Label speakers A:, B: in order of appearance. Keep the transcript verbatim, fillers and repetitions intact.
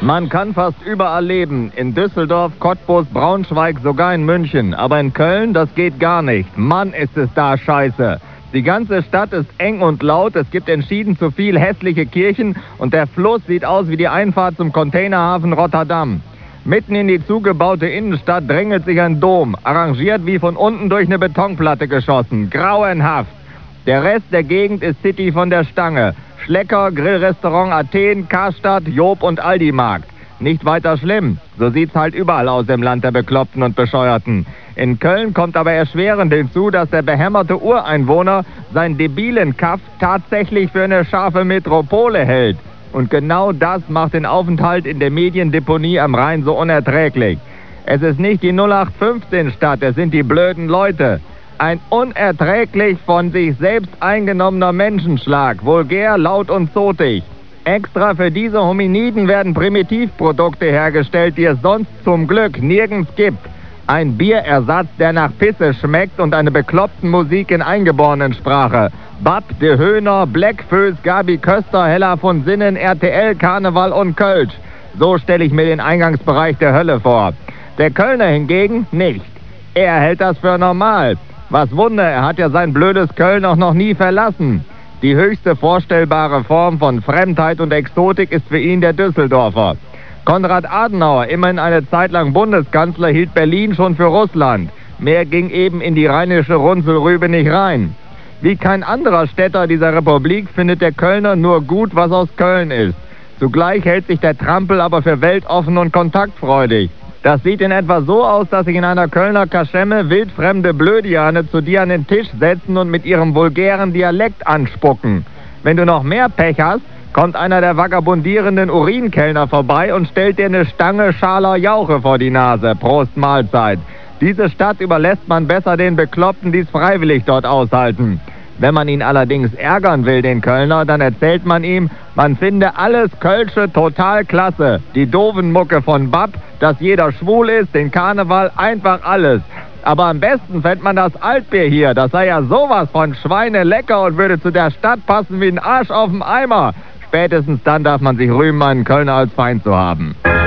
A: Man kann fast überall leben. In Düsseldorf, Cottbus, Braunschweig, sogar in München. Aber in Köln, das geht gar nicht. Mann, ist es da scheiße. Die ganze Stadt ist eng und laut. Es gibt entschieden zu viel hässliche Kirchen. Und der Fluss sieht aus wie die Einfahrt zum Containerhafen Rotterdam. Mitten in die zugebaute Innenstadt drängelt sich ein Dom. Arrangiert wie von unten durch eine Betonplatte geschossen. Grauenhaft. Der Rest der Gegend ist City von der Stange. Schlecker, Grillrestaurant Athen, Karstadt, Job und Aldi-Markt. Nicht weiter schlimm. So sieht's halt überall aus im Land der Bekloppten und Bescheuerten. In Köln kommt aber erschwerend hinzu, dass der behämmerte Ureinwohner seinen debilen Kaff tatsächlich für eine scharfe Metropole hält. Und genau das macht den Aufenthalt in der Mediendeponie am Rhein so unerträglich. Es ist nicht die null acht fünfzehn Stadt, es sind die blöden Leute. Ein unerträglich von sich selbst eingenommener Menschenschlag, vulgär, laut und zotig. Extra für diese Hominiden werden Primitivprodukte hergestellt, die es sonst zum Glück nirgends gibt. Ein Bierersatz, der nach Pisse schmeckt und eine bekloppten Musik in Eingeborenensprache. Bab, De Höhner, Blackföß, Gabi Köster, Hella von Sinnen, R T L, Karneval und Kölsch. So stelle ich mir den Eingangsbereich der Hölle vor. Der Kölner hingegen nicht. Er hält das für normal. Was Wunder, er hat ja sein blödes Köln auch noch nie verlassen. Die höchste vorstellbare Form von Fremdheit und Exotik ist für ihn der Düsseldorfer. Konrad Adenauer, immerhin eine Zeit lang Bundeskanzler, hielt Berlin schon für Russland. Mehr ging eben in die rheinische Runzelrübe nicht rein. Wie kein anderer Städter dieser Republik findet der Kölner nur gut, was aus Köln ist. Zugleich hält sich der Trampel aber für weltoffen und kontaktfreudig. Das sieht in etwa so aus, dass sich in einer Kölner Kaschemme wildfremde Blödiane zu dir an den Tisch setzen und mit ihrem vulgären Dialekt anspucken. Wenn du noch mehr Pech hast, kommt einer der vagabundierenden Urinkellner vorbei und stellt dir eine Stange schaler Jauche vor die Nase. Prost Mahlzeit. Diese Stadt überlässt man besser den Bekloppten, die es freiwillig dort aushalten. Wenn man ihn allerdings ärgern will, den Kölner, dann erzählt man ihm, man finde alles Kölsche total klasse. Die doofen Mucke von Bab, dass jeder schwul ist, den Karneval, einfach alles. Aber am besten fände man das Altbier hier. Das sei ja sowas von Schweinelecker und würde zu der Stadt passen wie ein Arsch auf dem Eimer. Spätestens dann darf man sich rühmen, einen Kölner als Feind zu haben.